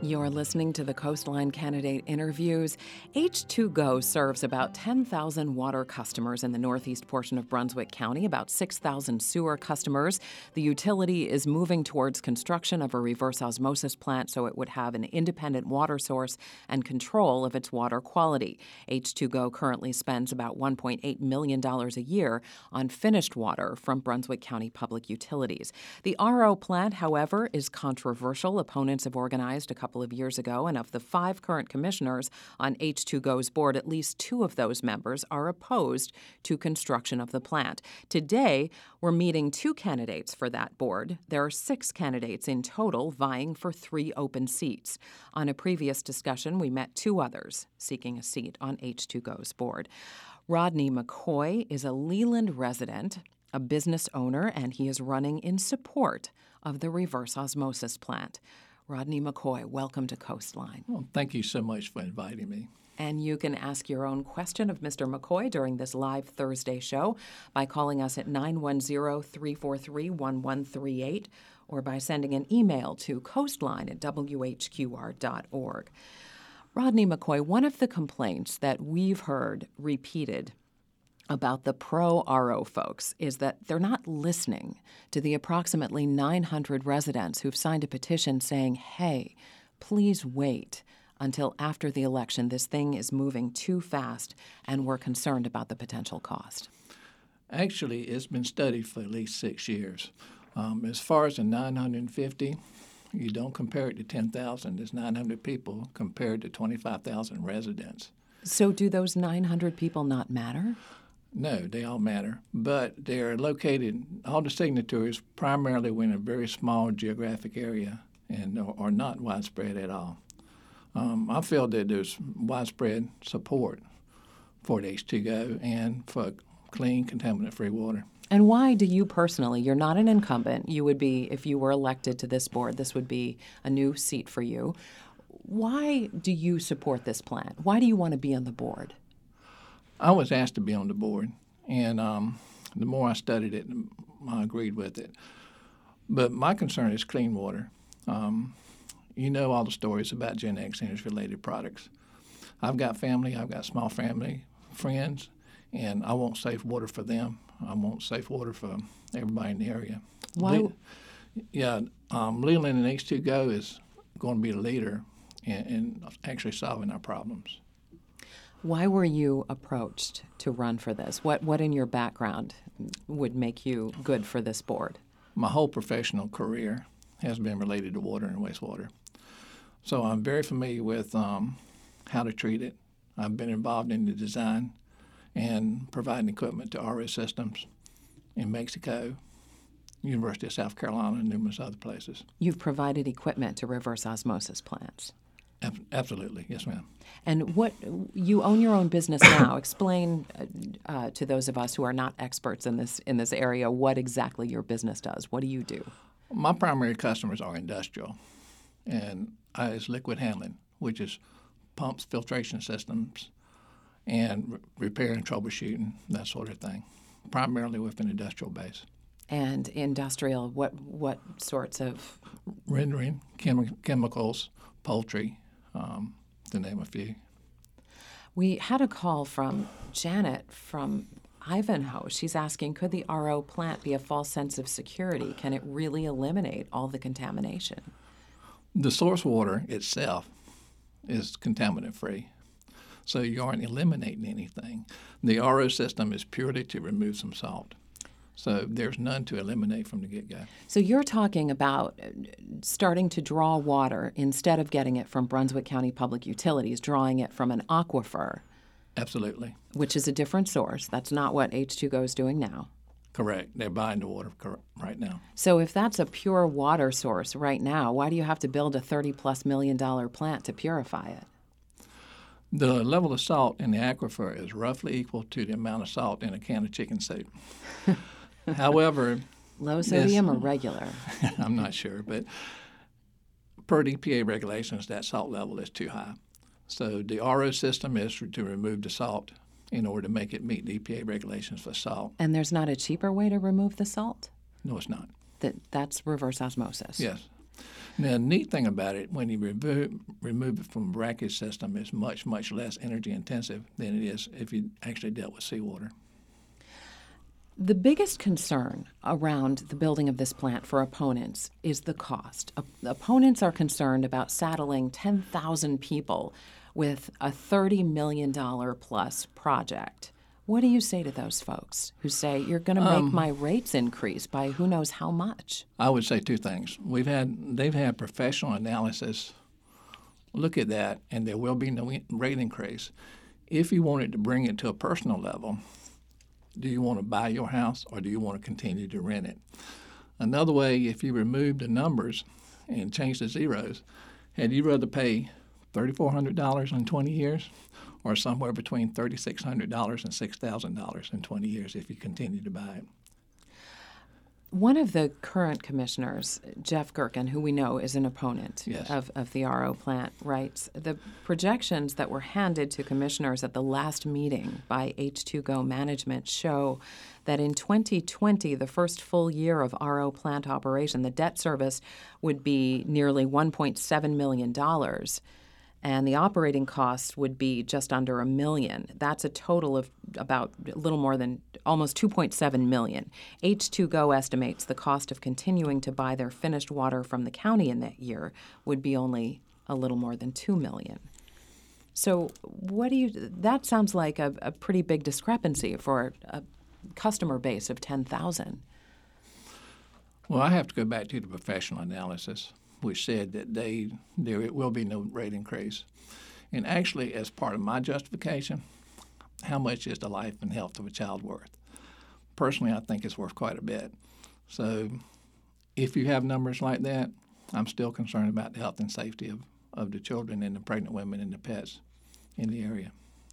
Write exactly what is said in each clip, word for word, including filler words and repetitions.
You're listening to the Coastline Candidate Interviews. H two Go serves about ten thousand water customers in the northeast portion of Brunswick County, about six thousand sewer customers. The utility is moving towards construction of a reverse osmosis plant so it would have an independent water source and control of its water quality. H two Go currently spends about one point eight million dollars a year on finished water from Brunswick County Public Utilities. The R O plant, however, is controversial. Opponents have organized a couple of years ago, and of the five current commissioners on H two Go's board, at least two of those members are opposed to construction of the plant. Today, we're meeting two candidates for that board. There are six candidates in total vying for three open seats. On a previous discussion, we met two others seeking a seat on H two Go's board. Rodney McCoy is a Leland resident, a business owner, and he is running in support of the reverse osmosis plant. Rodney McCoy, welcome to Coastline. Well, thank you so much for inviting me. And you can ask your own question of Mister McCoy during this live Thursday show by calling us at nine one zero, three four three, one one three eight or by sending an email to coastline at w h q r dot org. Rodney McCoy, one of the complaints that we've heard repeated about the pro-R O folks is that they're not listening to the approximately nine hundred residents who've signed a petition saying, hey, please wait until after the election. This thing is moving too fast, and we're concerned about the potential cost. Actually, it's been studied for at least six years. Um, as far as the nine hundred fifty, you don't compare it to ten thousand. There's nine hundred people compared to twenty-five thousand residents. So do those nine hundred people not matter? No, they all matter, but they're located, all the signatories primarily were in a very small geographic area and are not widespread at all. Um, I feel that there's widespread support for the H two Go and for clean, contaminant-free water. And why do you personally, you're not an incumbent, you would be, if you were elected to this board, this would be a new seat for you. Why do you support this plant? Why do you want to be on the board? I was asked to be on the board, and um, the more I studied it, the more I agreed with it. But my concern is clean water. Um, you know all the stories about Gen X energy-related products. I've got family, I've got small family, friends, and I want safe water for them. I want safe water for everybody in the area. Why? Le- yeah, um, Leland and H two Go is going to be the leader in, in actually solving our problems. Why were you approached to run for this? What what in your background would make you good for this board? My whole professional career has been related to water and wastewater. So I'm very familiar with um, how to treat it. I've been involved in the design and providing equipment to R O systems in Mexico, University of South Carolina, and numerous other places. You've provided equipment to reverse osmosis plants. Absolutely, yes, ma'am. And what you own your own business now. Explain uh, to those of us who are not experts in this in this area what exactly your business does. What do you do? My primary customers are industrial, and I is liquid handling, which is pumps, filtration systems, and re- repair and troubleshooting, that sort of thing, primarily with an industrial base. And industrial, what what sorts of? Rendering, chem- chemicals, poultry, um, to name a few. We had a call from Janet from Ivanhoe. She's asking, could the R O plant be a false sense of security? Can it really eliminate all the contamination? The source water itself is contaminant-free, so you aren't eliminating anything. The R O system is purely to remove some salt. So there's none to eliminate from the get-go. So you're talking about starting to draw water instead of getting it from Brunswick County Public Utilities, drawing it from an aquifer. Absolutely. Which is a different source. That's not what H two Go is doing now. Correct. They're buying the water cor- right now. So if that's a pure water source right now, why do you have to build a thirty-plus million dollar plant to purify it? The level of salt in the aquifer is roughly equal to the amount of salt in a can of chicken soup. However, low sodium this, or regular? I'm not sure, but per E P A regulations, that salt level is too high. So the R O system is to remove the salt in order to make it meet the E P A regulations for salt. And there's not a cheaper way to remove the salt? No, it's not. That that's reverse osmosis. Yes. Now, the neat thing about it, when you remove, remove it from a brackish system, it's much, much less energy intensive than it is if you actually dealt with seawater. The biggest concern around the building of this plant for opponents is the cost. Op- opponents are concerned about saddling ten thousand people with a thirty million dollars plus project. What do you say to those folks who say you're going to make Um, my rates increase by who knows how much? I would say two things. We've had they've had professional analysis look at that, and there will be no in- rate increase. If you wanted to bring it to a personal level, do you want to buy your house or do you want to continue to rent it? Another way, if you remove the numbers and change the zeros, had you rather pay three thousand four hundred dollars in twenty years or somewhere between three thousand six hundred dollars and six thousand dollars in twenty years if you continue to buy it? One of the current commissioners, Jeff Gerken, who we know is an opponent Yes. of, of the R O plant, writes, the projections that were handed to commissioners at the last meeting by H two Go management show that in twenty twenty, the first full year of R O plant operation, the debt service would be nearly one point seven million dollars. And the operating costs would be just under a million. That's a total of about a little more than almost two point seven million. H two Go estimates the cost of continuing to buy their finished water from the county in that year would be only a little more than two million. So what do you, that sounds like a, a pretty big discrepancy for a customer base of ten thousand. Well, I have to go back to the professional analysis, which said that they there will be no rate increase. And actually, as part of my justification, how much is the life and health of a child worth? Personally, I think it's worth quite a bit. So if you have numbers like that, I'm still concerned about the health and safety of, of the children and the pregnant women and the pets in the area.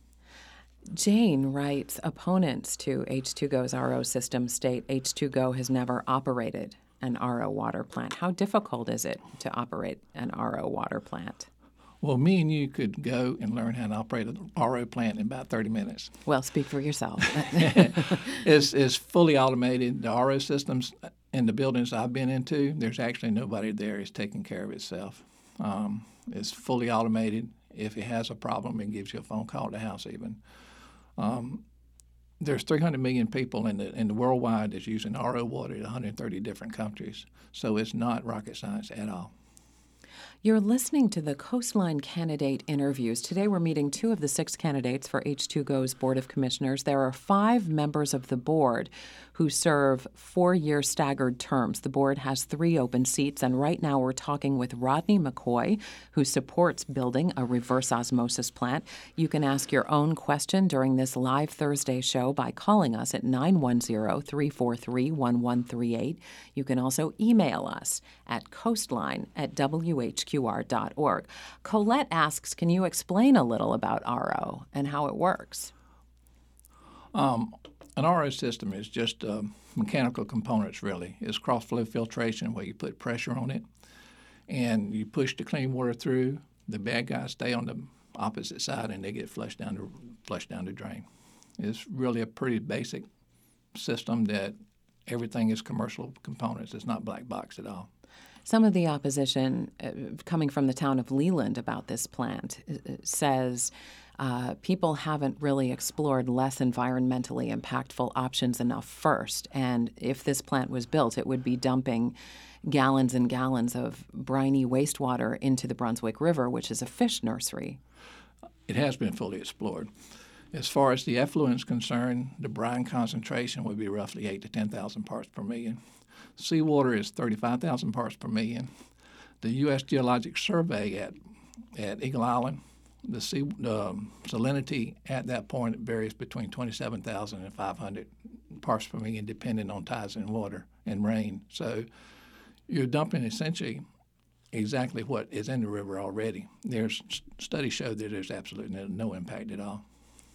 Jane writes, opponents to H two Go's R O system state H two Go has never operated an R O water plant. How difficult is it to operate an R O water plant? Well, me and you could go and learn how to operate an R O plant in about thirty minutes. Well, speak for yourself. it's, it's fully automated. The R O systems in the buildings I've been into, there's actually nobody there. It's taking care of itself. Um, it's fully automated. If it has a problem, it gives you a phone call to the house even. Um, There's three hundred million people in the in the worldwide that's using R O water in one hundred thirty different countries. So it's not rocket science at all. You're listening to the Coastline candidate interviews. Today we're meeting two of the six candidates for H two Go's Board of Commissioners. There are five members of the board who serve four-year staggered terms. The board has three open seats, and right now we're talking with Rodney McCoy, who supports building a reverse osmosis plant. You can ask your own question during this live Thursday show by calling us at nine one zero, three four three, one one three eight. You can also email us at coastline at w h q r dot org. Colette asks, can you explain a little about R O and how it works? Um, an R O system is just uh, mechanical components, really. It's cross-flow filtration where you put pressure on it and you push the clean water through. The bad guys stay on the opposite side and they get flushed down the, flushed down the drain. It's really a pretty basic system that everything is commercial components. It's not black box at all. Some of the opposition uh, coming from the town of Leland about this plant uh, says uh, people haven't really explored less environmentally impactful options enough first. And if this plant was built, it would be dumping gallons and gallons of briny wastewater into the Brunswick River, which is a fish nursery. It has been fully explored. As far as the effluent is concerned, the brine concentration would be roughly eight to ten thousand parts per million. Seawater is thirty-five thousand parts per million. The U S Geologic Survey at at Eagle Island, the sea, uh, salinity at that point varies between twenty-seven thousand and five hundred parts per million, depending on tides and water and rain. So you're dumping essentially exactly what is in the river already. There's studies show that there's absolutely no, no impact at all.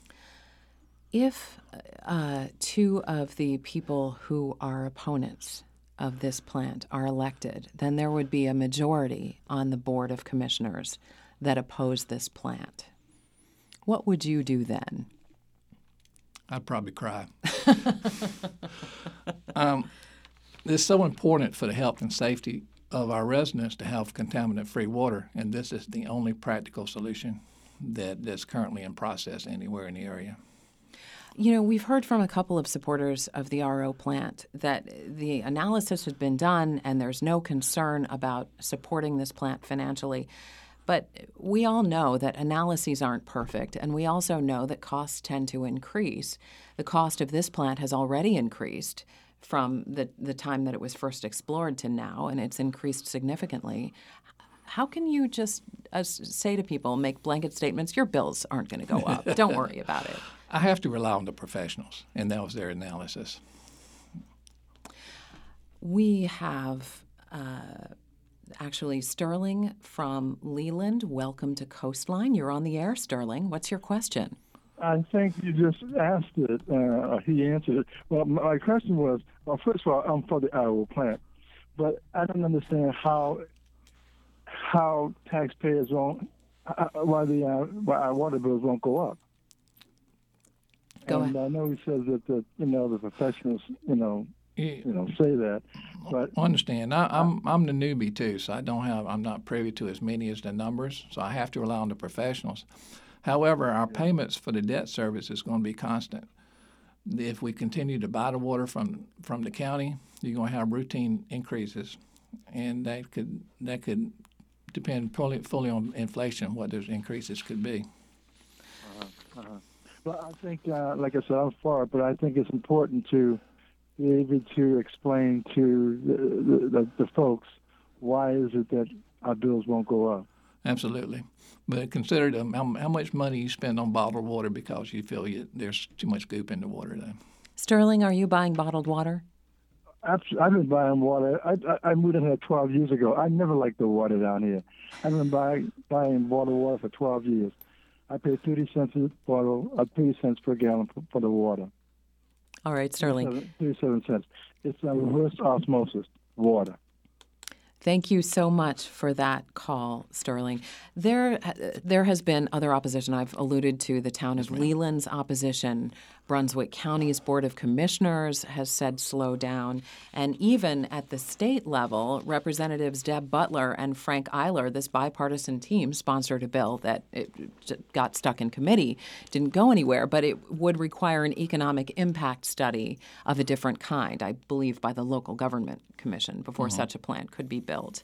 If uh, two of the people who are opponents of this plant are elected, then there would be a majority on the Board of Commissioners that oppose this plant. What would you do then? I'd probably cry. um, it's so important for the health and safety of our residents to have contaminant-free water, and this is the only practical solution that, that's currently in process anywhere in the area. You know, we've heard from a couple of supporters of the R O plant that the analysis has been done and there's no concern about supporting this plant financially. But we all know that analyses aren't perfect, and we also know that costs tend to increase. The cost of this plant has already increased from the, the time that it was first explored to now, and it's increased significantly. How can you just uh, say to people, make blanket statements, your bills aren't going to go up, don't worry about it? I have to rely on the professionals, and that was their analysis. We have uh, actually Sterling from Leland. Welcome to Coastline. You're on the air, Sterling. What's your question? I think you just asked it. Uh, he answered it. Well, my question was, well, first of all, I'm for the Iowa plant, but I don't understand how how taxpayers won't, uh, why the uh, why our water bills won't go up. Go and ahead. I know he says that the you know the professionals you know you know say that, but I understand. I, I'm I'm the newbie too, so I don't have I'm not privy to as many as the numbers, so I have to rely on the professionals. However, our payments for the debt service is going to be constant. If we continue to buy the water from from the county, you're going to have routine increases, and that could that could depend fully, fully on inflation what those increases could be. Uh-huh. Uh-huh. But I think, uh, like I said, I'm for it, but I think it's important to be able to explain to the, the, the folks why is it that our bills won't go up. Absolutely. But consider um, how, how much money you spend on bottled water because you feel you, there's too much goop in the water, though. Sterling, are you buying bottled water? I've, I've been buying water. I, I, I moved in here twelve years ago. I never liked the water down here. I've been buying, buying bottled water for twelve years. I pay thirty cents a bottle, uh, thirty cents per gallon for, for the water. All right, Sterling. thirty-seven cents. It's a reverse osmosis water. Thank you so much for that call, Sterling. There, there has been other opposition. I've alluded to the town of Leland's opposition. Brunswick County's Board of Commissioners has said slow down. And even at the state level, Representatives Deb Butler and Frank Eiler, this bipartisan team, sponsored a bill that it got stuck in committee, didn't go anywhere, but it would require an economic impact study of a different kind, I believe by the local government commission, before mm-hmm. such a plant could be built.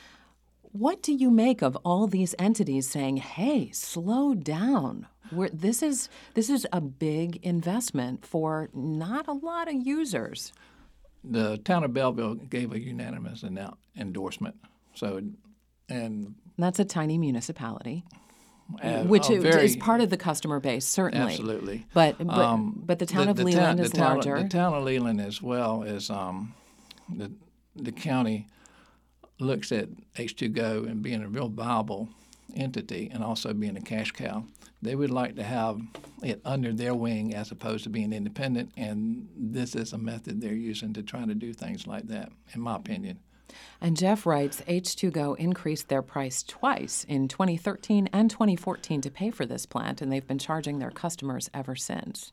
What do you make of all these entities saying, hey, slow down? We're, this is this is a big investment for not a lot of users. The town of Belleville gave a unanimous endorsement. So, and that's a tiny municipality, uh, which uh, very, is part of the customer base, certainly. Absolutely. But but, um, but the town the, of the Leland town, is the town, larger. The town of Leland, as well as um, the the county, looks at H two Go and being a real viable entity and also being a cash cow. They would like to have it under their wing as opposed to being independent, and this is a method they're using to try to do things like that, in my opinion. And Jeff writes, H two Go increased their price twice in twenty thirteen and twenty fourteen to pay for this plant, and they've been charging their customers ever since.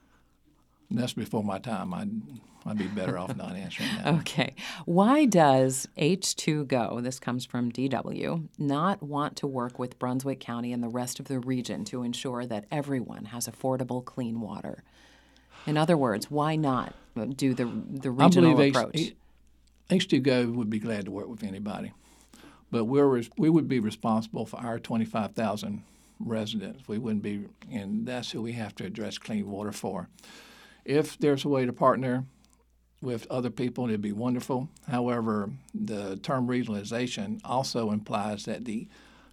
And that's before my time. I'd, I'd be better off not answering that. Okay. Why does H two Go, this comes from D W, not want to work with Brunswick County and the rest of the region to ensure that everyone has affordable, clean water? In other words, why not do the the regional I approach? H, H two Go would be glad to work with anybody, but we're we would be responsible for our twenty-five thousand residents. We wouldn't be, and that's who we have to address clean water for. If there's a way to partner with other people, it'd be wonderful. However, the term regionalization also implies that the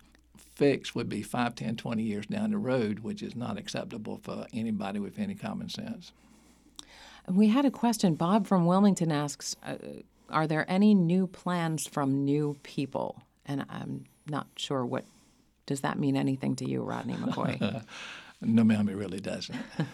fix would be five, ten, twenty years down the road, which is not acceptable for anybody with any common sense. We had a question. Bob from Wilmington asks, uh, are there any new plans from new people? And I'm not sure what, does that mean anything to you, Rodney McCoy? No, ma'am, it really doesn't.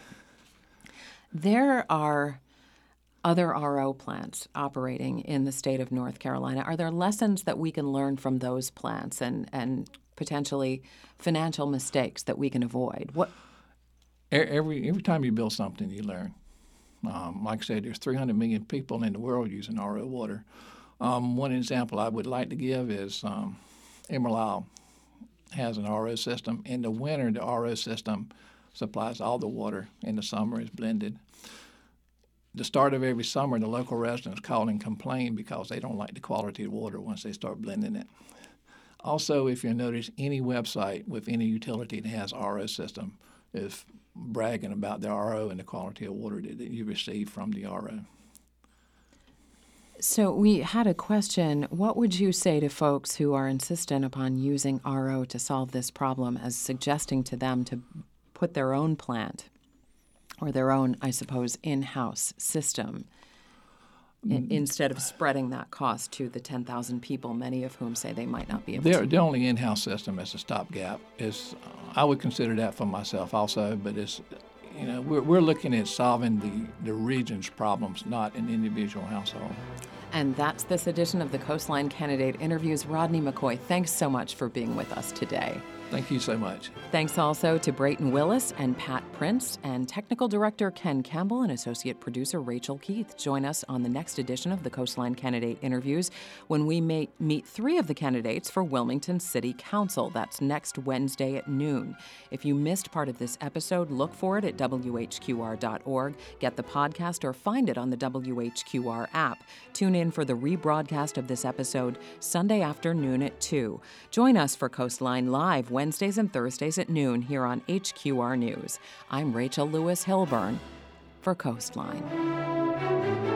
There are other R O plants operating in the state of North Carolina. Are there lessons that we can learn from those plants and, and potentially financial mistakes that we can avoid? What? Every every time you build something, you learn. Um, like I said, there's three hundred million people in the world using R O water. Um, one example I would like to give is um, Emerald Isle has an R O system. In the winter, the R O system supplies all the water. In the summer, it's blended. The start of every summer, the local residents call and complain because they don't like the quality of water once they start blending it. Also, if you notice, any website with any utility that has R O system is bragging about the R O and the quality of water that, that you receive from the R O. So we had a question. What would you say to folks who are insistent upon using R O to solve this problem, as suggesting to them to put their own plant or their own, I suppose, in-house system I- instead of spreading that cost to the ten thousand people, many of whom say they might not be able Their, to? the only in-house system is a stopgap. Is I would consider that for myself also, but it's you know we're we're looking at solving the the region's problems, not an individual household. And that's this edition of the Coastline Candidate Interviews. Rodney McCoy, thanks so much for being with us today. Thank you so much. Thanks also to Brayton Willis and Pat Prince, and Technical Director Ken Campbell and Associate Producer Rachel Keith. Join us on the next edition of the Coastline Candidate Interviews when we may meet three of the candidates for Wilmington City Council. That's next Wednesday at noon. If you missed part of this episode, look for it at W H Q R dot org, get the podcast, or find it on the W H Q R app. Tune in for the rebroadcast of this episode Sunday afternoon at two. Join us for Coastline Live Wednesdays and Thursdays at noon here on H Q R News. I'm Rachel Lewis Hilburn for Coastline.